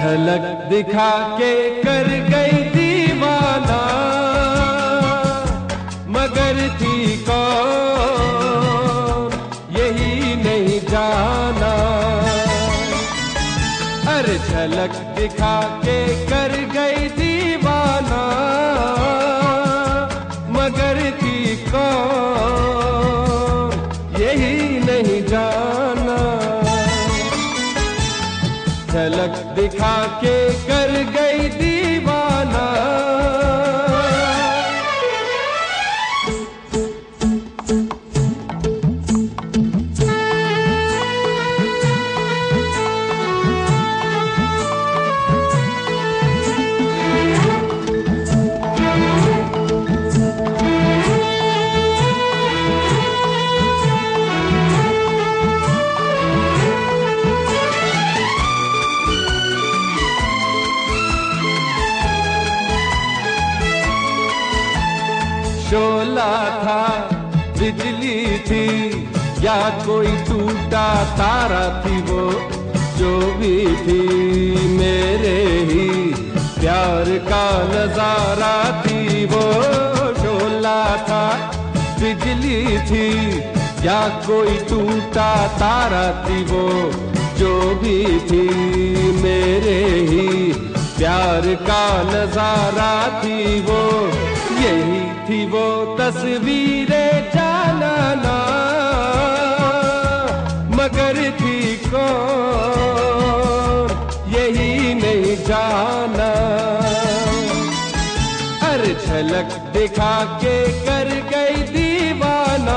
झलक दिखा के कर गई दीवाना, मगर थी कौन यही नहीं जाना। अरे झलक दिखा के कर गई दीवाना, मगर थी कौन यही नहीं जाना। झलक दिखा के कर गई दीवाना। शोला था, बिजली थी, या कोई टूटा तारा थी, वो जो भी थी मेरे ही प्यार का नजारा थी। वो शोला था, बिजली थी, या कोई टूटा तारा थी, वो जो भी थी मेरे ही प्यार का नजारा थी। वो यही थी वो तस्वीरें जाना, मगर थी कौन यही नहीं जाना। अरे झलक दिखा के कर गई दीवाना।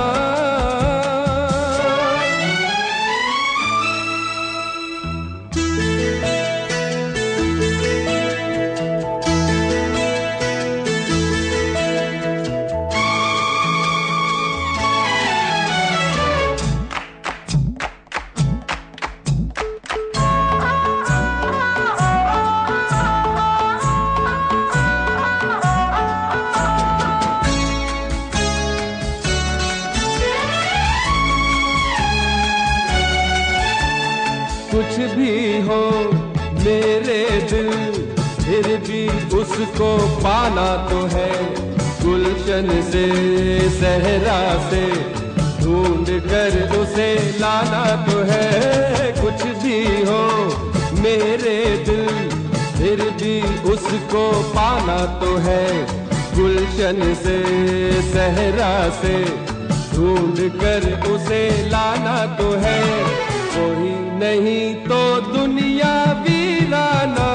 कुछ भी हो मेरे दिल, फिर भी उसको पाना तो है। गुलशन से सहरा से ढूंढ कर उसे लाना तो है। कुछ भी हो मेरे दिल, फिर भी उसको पाना तो है। गुलशन से सहरा से ढूंढ कर उसे लाना तो है। कोई नहीं तो दुनिया वीराना,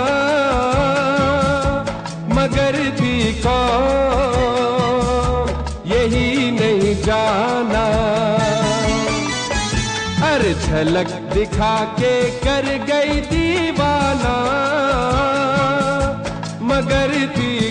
मगर थी कौन यही नहीं जाना। अरे झलक दिखा के कर गई दीवाना, मगर थी